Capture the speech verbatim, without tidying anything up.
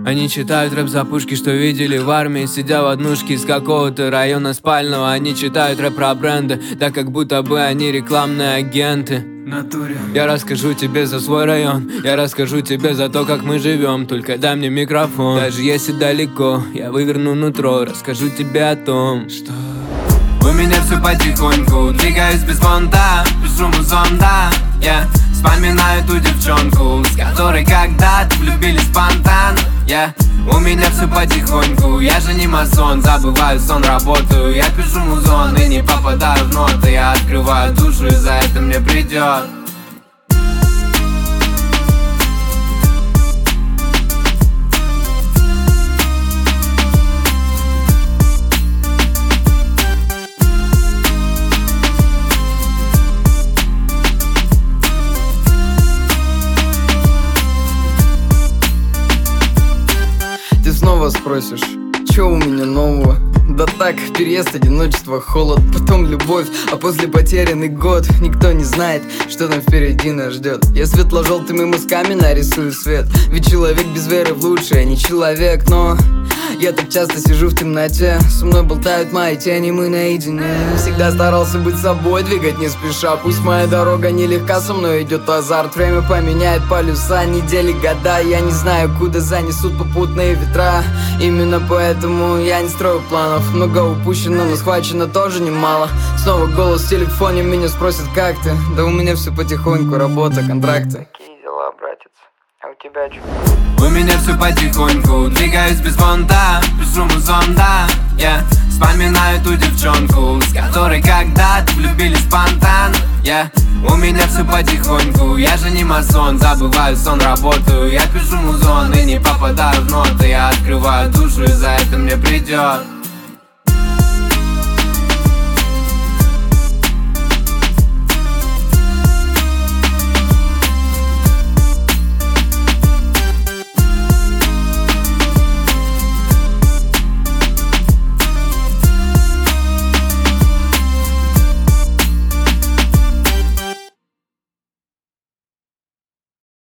Они читают рэп за пушки, что видели в армии, сидя в однушке из какого-то района спального. Они читают рэп про бренды, да как будто бы они рекламные агенты. Натуре. Я расскажу тебе за свой район, я расскажу тебе за то, как мы живем. Только дай мне микрофон, даже если далеко, я выверну нутро, расскажу тебе о том, что у меня все потихоньку, двигаюсь без понта, без шума зонда. Я вспоминаю ту девчонку, с которой когда-то влюбились спонтанно. Я у меня все потихоньку, я же не масон, забываю сон, работаю. Я пишу музон и не попадаю в ноты. Я открываю душу, и за это мне придет. Ты снова спросишь, чё у меня нового? Да так, переезд, одиночество, холод, потом любовь, а после потерянный год. Никто не знает, что там впереди нас ждет. Я светло-желтыми мазками нарисую свет, ведь человек без веры в лучшее не человек. Но я так часто сижу в темноте, со мной болтают мои тени, мы наедине. Всегда старался быть собой, двигать не спеша. Пусть моя дорога нелегка, со мной идет азарт. Время поменяет полюса, недели, года. Я не знаю, куда занесут попутные ветра. Именно поэтому я не строю планов. Много упущено, но схвачено тоже немало. Снова голос в телефоне, меня спросят, как ты? Да у меня все потихоньку, работа, контракты. Какие дела, братец? А у тебя что? У меня все потихоньку, двигаюсь без понта, без шума зонда. Я вспоминаю ту девчонку, с которой когда-то влюбились спонтанно. Я у меня все потихоньку, я же не масон, забываю сон, работаю. Я пишу музон и не попадаю в ноты. Я открываю душу, и за это мне придет.